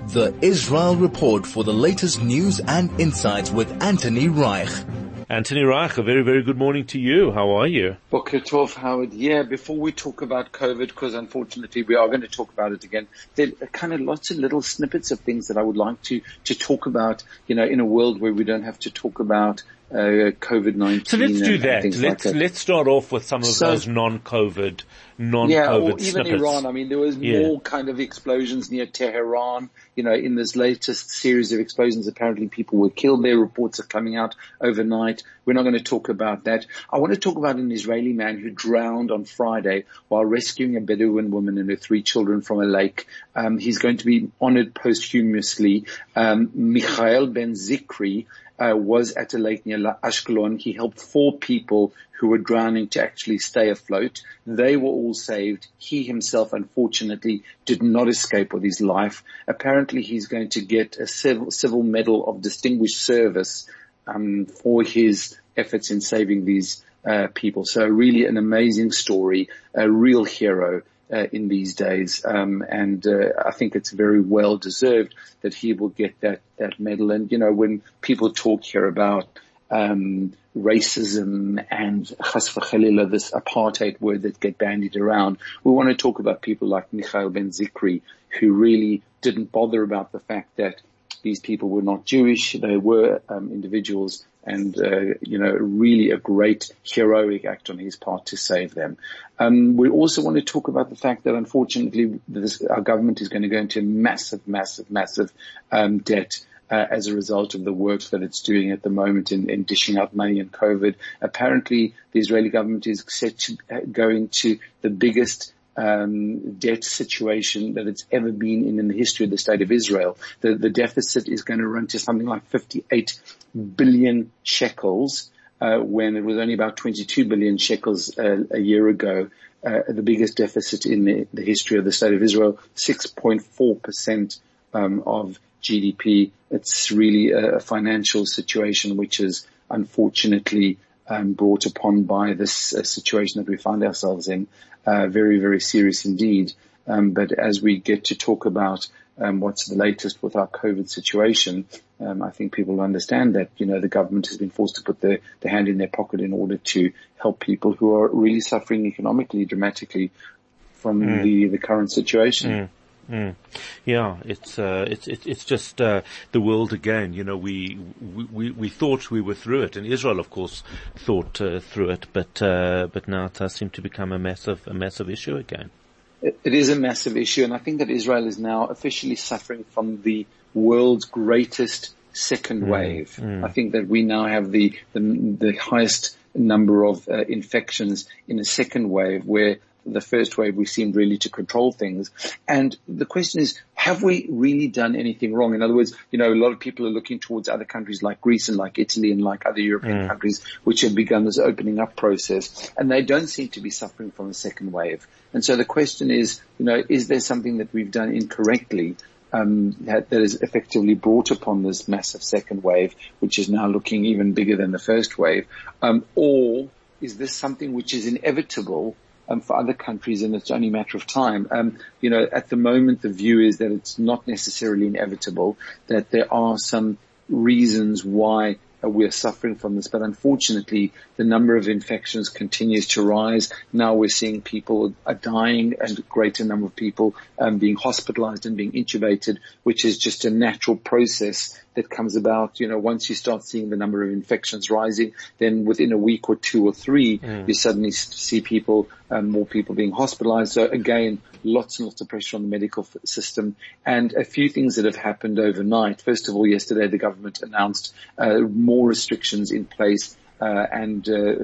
The Israel Report for the latest news and insights with Anthony Reich. Anthony Reich, a very, very good morning to you. How are you? Boker Tov, Howard. Yeah, before we talk about COVID, because unfortunately we are going to talk about it again, there are kind of lots of little snippets of things that I would like to talk about, in a world where we don't have to talk about COVID-19. So let's do that. Let's start off with some of those non-COVID or even snippets. Iran. I mean, there was more kind of explosions near Tehran. In this latest series of explosions, apparently people were killed. Their reports are coming out overnight. We're not going to talk about that. I want to talk about an Israeli man who drowned on Friday while rescuing a Bedouin woman and her 3 children from a lake. He's going to be honored posthumously. Michael Ben Zikri was at a lake near Ashkelon. He helped 4 people who were drowning to actually stay afloat. They were all saved. He himself, unfortunately, did not escape with his life. Apparently, he's going to get a civil medal of distinguished service for his efforts in saving these people. So really an amazing story, a real hero in these days. And I think it's very well deserved that he will get that medal. And, when people talk here about racism and chas v'chalila, this apartheid word that get bandied around, we want to talk about people like Michael Ben Zikri, who really didn't bother about the fact that these people were not Jewish. They were individuals, and really a great heroic act on his part to save them. We also want to talk about the fact that unfortunately our government is going to go into massive debt as a result of the work that it's doing at the moment in dishing out money in COVID. Apparently, the Israeli government is set to go into the biggest debt situation that it's ever been in the history of the state of Israel. The deficit is going to run to something like 58 billion shekels, when it was only about 22 billion shekels a year ago. The biggest deficit in the history of the state of Israel, 6.4% of GDP. It's really a financial situation which is unfortunately brought upon by this situation that we find ourselves in. Very, very serious indeed. But as we get to talk about what's the latest with our COVID situation, I think people will understand that, the government has been forced to put the hand in their pocket in order to help people who are really suffering economically, dramatically from the current situation. Yeah, it's just the world again. We thought we were through it, and Israel, of course, thought through it, but now it does seem to become a massive issue again. It is a massive issue, and I think that Israel is now officially suffering from the world's greatest second wave. I think that we now have the highest number of infections in a second wave, where the first wave we seemed really to control things. And the question is, have we really done anything wrong? In other words, a lot of people are looking towards other countries like Greece and like Italy and like other European countries which have begun this opening up process, and they don't seem to be suffering from a second wave. And so the question is, is there something that we've done incorrectly that has effectively brought upon this massive second wave, which is now looking even bigger than the first wave? Or is this something which is inevitable for other countries, and it's only a matter of time? At the moment, the view is that it's not necessarily inevitable, that there are some reasons why we're suffering from this, but unfortunately the number of infections continues to rise. Now we're seeing people are dying, and a greater number of people being hospitalized and being intubated, which is just a natural process that comes about. Once you start seeing the number of infections rising, then within a week or 2 or 3, you suddenly see more people being hospitalized. So again, lots and lots of pressure on the medical system, and a few things that have happened overnight. First of all, yesterday the government announced more restrictions in place, and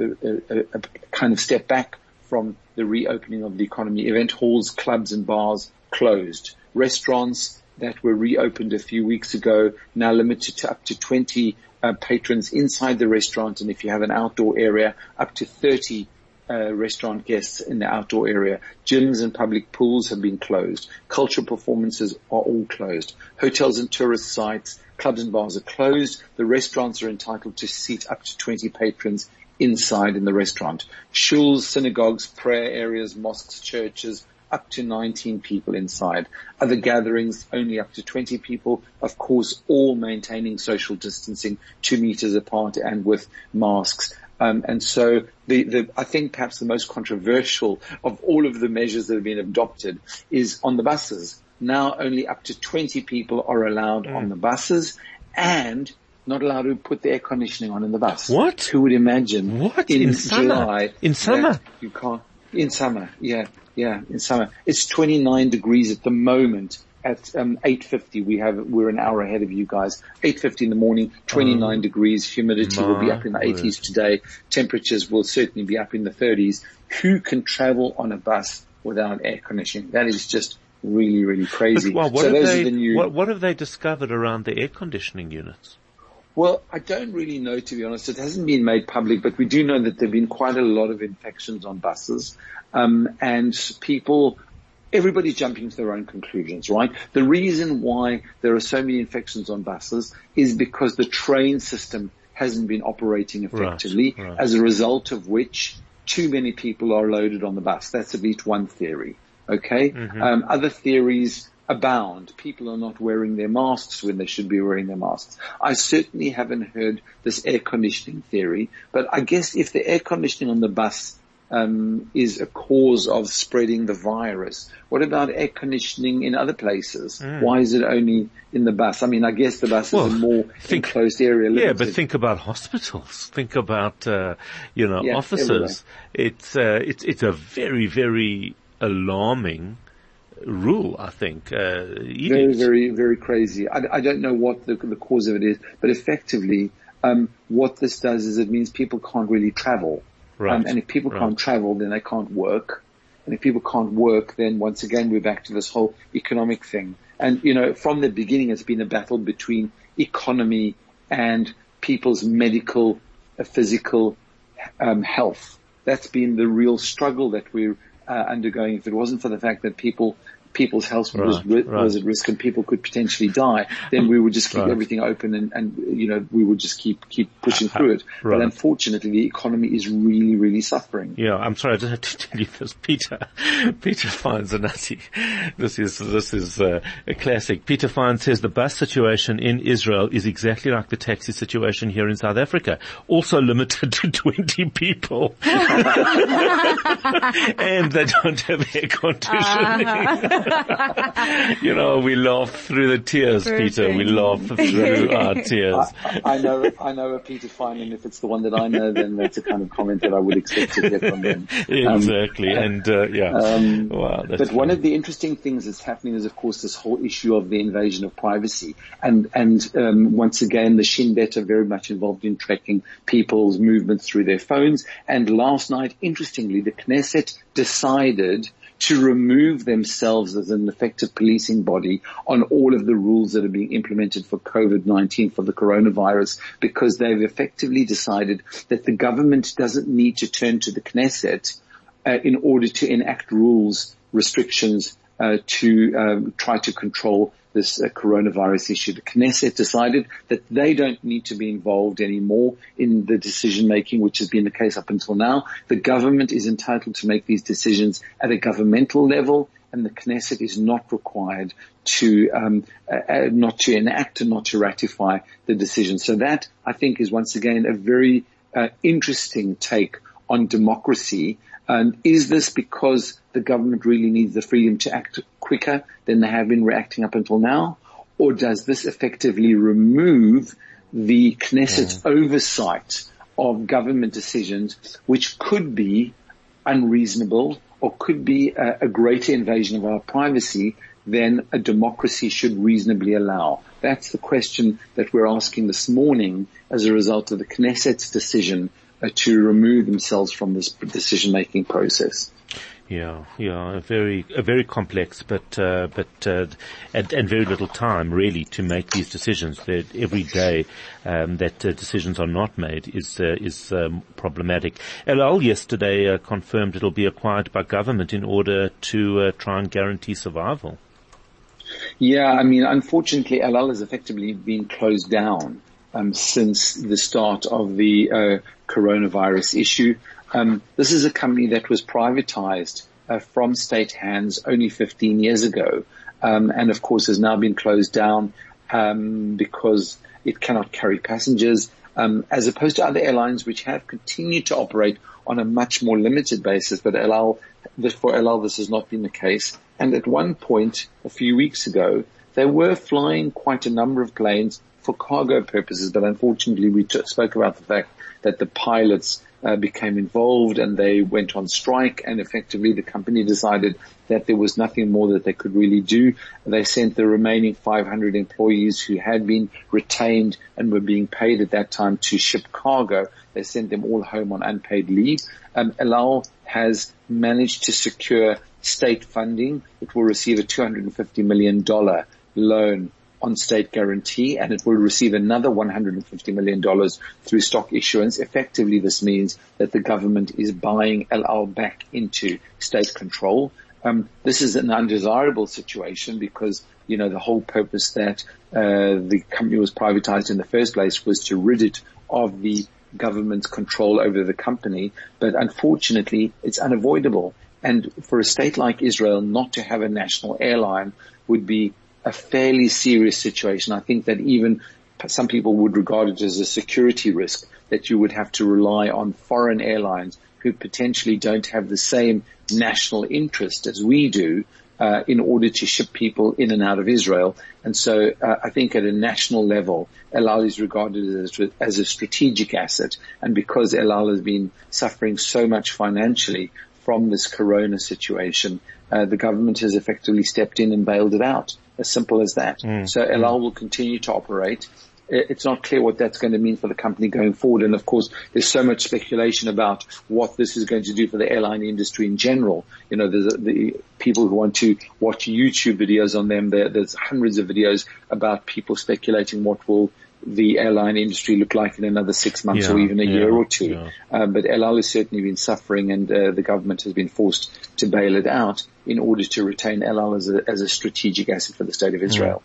a kind of step back from the reopening of the economy. Event halls, clubs and bars closed. Restaurants that were reopened a few weeks ago now limited to up to 20 patrons inside the restaurant, and if you have an outdoor area, up to 30 restaurant guests in the outdoor area. Gyms and public pools have been closed. Cultural performances are all closed. Hotels and tourist sites, clubs and bars are closed. The restaurants are entitled to seat up to 20 patrons inside in the restaurant. Shuls, synagogues, prayer areas, mosques, churches, up to 19 people inside. Other gatherings, only up to 20 people. Of course, all maintaining social distancing 2 meters apart and with masks. And so I think perhaps the most controversial of all of the measures that have been adopted is on the buses. Now only up to 20 people are allowed on the buses, and not allowed to put the air conditioning on in the bus. What? Who would imagine? What? In summer? July. In summer? You can't. In summer, yeah, in summer. It's 29 degrees at the moment. At 8:50, we're an hour ahead of you guys. 8:50 in the morning, 29 degrees. Humidity will be up in the 80s today. Temperatures will certainly be up in the 30s. Who can travel on a bus without air conditioning? That is just really, really crazy. But, what have they discovered around the air conditioning units? Well, I don't really know, to be honest. It hasn't been made public, but we do know that there have been quite a lot of infections on buses. And everybody's jumping to their own conclusions, right? The reason why there are so many infections on buses is because the train system hasn't been operating effectively, right. As a result of which too many people are loaded on the bus. That's at least one theory, okay? Mm-hmm. Other theories abound. People are not wearing their masks when they should be wearing their masks. I certainly haven't heard this air conditioning theory, but I guess if the air conditioning on the bus is a cause of spreading the virus, what about air conditioning in other places? Why is it only in the bus? I mean, I guess the bus is a more enclosed area. Limited. Yeah, but think about hospitals. Think about, offices. Everywhere. It's a very, very alarming rule, I think. Very, very, very crazy. I don't know what the cause of it is, but effectively, what this does is it means people can't really travel. Right. And if people can't travel, then they can't work. And if people can't work, then once again, we're back to this whole economic thing. And, from the beginning, it's been a battle between economy and people's medical, physical, health. That's been the real struggle that we're undergoing. If it wasn't for the fact that people's health was at risk and people could potentially die, then we would just keep everything open and we would just keep pushing through it. But unfortunately, the economy is really, really suffering. Yeah, I'm sorry, I just had to tell you this. Peter Fine Zanati. This is a classic. Peter Fine says the bus situation in Israel is exactly like the taxi situation here in South Africa. Also limited to 20 people. And they don't have air conditioning. We laugh through the tears, Peter. We laugh through our tears. I know a Peter Fine, and if it's the one that I know, then that's a kind of comment that I would expect to get from them. Exactly, wow. But one of the interesting things that's happening is, of course, this whole issue of the invasion of privacy, and once again, the Shin Bet are very much involved in tracking people's movements through their phones. And last night, interestingly, the Knesset decided to remove themselves as an effective policing body on all of the rules that are being implemented for COVID-19, for the coronavirus, because they've effectively decided that the government doesn't need to turn to the Knesset in order to enact rules, restrictions, to try to control this coronavirus issue. The Knesset decided that they don't need to be involved anymore in the decision making, which has been the case up until now. The government is entitled to make these decisions at a governmental level, and the Knesset is not required to not to enact and not to ratify the decision. So that, I think, is once again a very interesting take on democracy. And is this because the government really needs the freedom to act quicker than they have been reacting up until now? Or does this effectively remove the Knesset's oversight of government decisions, which could be unreasonable or could be a greater invasion of our privacy than a democracy should reasonably allow? That's the question that we're asking this morning as a result of the Knesset's decision to remove themselves from this decision-making process. Yeah, very complex, but very little time really to make these decisions. That every day that decisions are not made is problematic. El Al yesterday confirmed it'll be acquired by government in order to try and guarantee survival. Yeah, I mean, unfortunately, El Al has effectively been closed down since the start of the coronavirus issue. This is a company that was privatized from state hands only 15 years ago, and of course has now been closed down because it cannot carry passengers, as opposed to other airlines which have continued to operate on a much more limited basis. But for El Al, this has not been the case. And at one point, a few weeks ago, they were flying quite a number of planes for cargo purposes, but unfortunately we spoke about the fact that the pilots became involved and they went on strike, and effectively the company decided that there was nothing more that they could really do. They sent the remaining 500 employees who had been retained and were being paid at that time to ship cargo. They sent them all home on unpaid leave. El Al has managed to secure state funding. It will receive a $250 million loan on state guarantee, and it will receive another $150 million through stock issuance. Effectively, this means that the government is buying El Al back into state control. This is an undesirable situation because, the whole purpose that the company was privatized in the first place was to rid it of the government's control over the company. But unfortunately, it's unavoidable. And for a state like Israel not to have a national airline would be a fairly serious situation. I think that even some people would regard it as a security risk, that you would have to rely on foreign airlines who potentially don't have the same national interest as we do in order to ship people in and out of Israel. And so I think at a national level, El Al is regarded as a strategic asset. And because El Al has been suffering so much financially from this corona situation, the government has effectively stepped in and bailed it out. As simple as that. So El Al will continue to operate. It's not clear what that's going to mean for the company going forward. And of course, there's so much speculation about what this is going to do for the airline industry in general. There's the people who want to watch YouTube videos on them. There's hundreds of videos about people speculating what will the airline industry look like in another 6 months or even a year or two. But El Al has certainly been suffering, and the government has been forced to bail it out in order to retain El Al as a strategic asset for the state of Israel.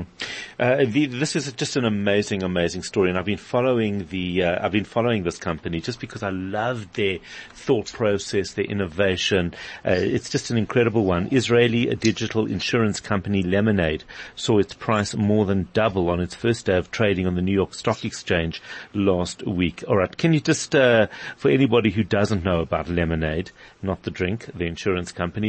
This is just an amazing, amazing story, and I've been following this company just because I love their thought process, their innovation. It's just an incredible one. Israeli digital insurance company Lemonade saw its price more than double on its first day of trading on the New York Stock Exchange last week. All right, can you just, for anybody who doesn't know about Lemonade, not the drink, the insurance company,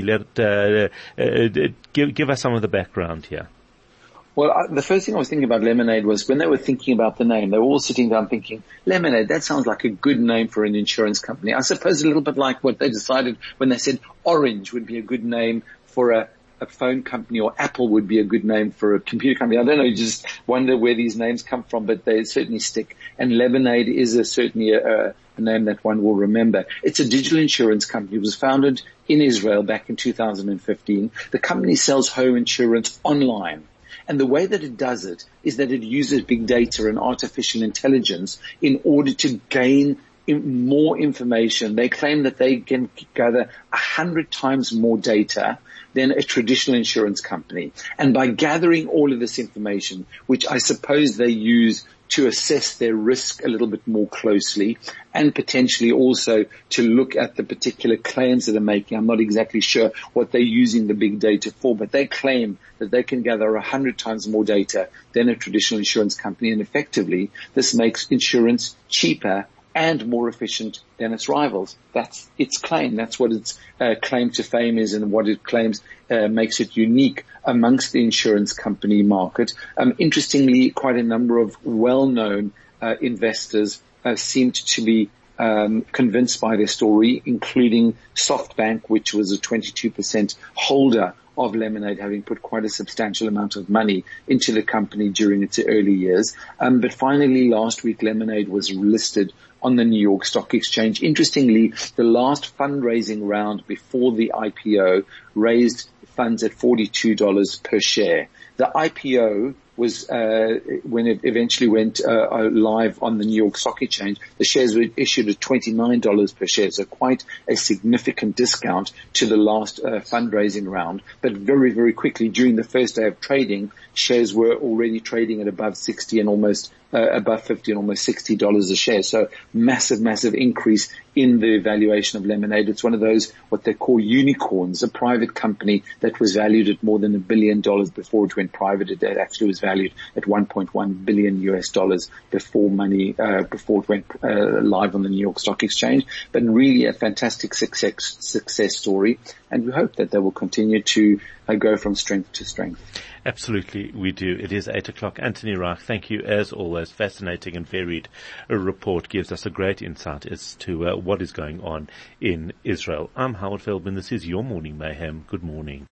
give us some of the background here. Well, the first thing I was thinking about Lemonade was when they were thinking about the name, they were all sitting down thinking, Lemonade, that sounds like a good name for an insurance company. I suppose a little bit like what they decided when they said Orange would be a good name for a phone company, or Apple would be a good name for a computer company. I don't know, you just wonder where these names come from, but they certainly stick. And Lemonade is certainly a name that one will remember. It's a digital insurance company. It was founded in Israel back in 2015. The company sells home insurance online. And the way that it does it is that it uses big data and artificial intelligence in order to gain more information. They claim that they can gather 100 times more data than a traditional insurance company. And by gathering all of this information, which I suppose they use to assess their risk a little bit more closely, and potentially also to look at the particular claims that they're making. I'm not exactly sure what they're using the big data for, but they claim that they can gather 100 times more data than a traditional insurance company. And effectively, this makes insurance cheaper and more efficient than its rivals. That's its claim. That's what its claim to fame is, and what it claims makes it unique amongst the insurance company market. Interestingly, quite a number of well-known investors seemed to be convinced by their story, including SoftBank, which was a 22% holder of Lemonade, having put quite a substantial amount of money into the company during its early years. But finally, last week, Lemonade was listed on the New York Stock Exchange. Interestingly, the last fundraising round before the IPO raised funds at $42 per share. The IPO was when it eventually went live on the New York Stock Exchange, the shares were issued at $29 per share, so quite a significant discount to the last fundraising round. But very, very quickly during the first day of trading, shares were already trading at above 60 and almost above 50 and almost $60 a share. So massive increase in the valuation of Lemonade. It's one of those, what they call unicorns, a private company that was valued at more than $1 billion before it went private. It actually was valued at $1.1 billion before it went live on the New York Stock Exchange. But really a fantastic success story. And we hope that they will continue to go from strength to strength. Absolutely, we do. It is 8 o'clock. Anthony Reich, thank you as always. Fascinating and varied report, gives us a great insight as to what is going on in Israel. I'm Howard Feldman. This is your Morning Mayhem. Good morning.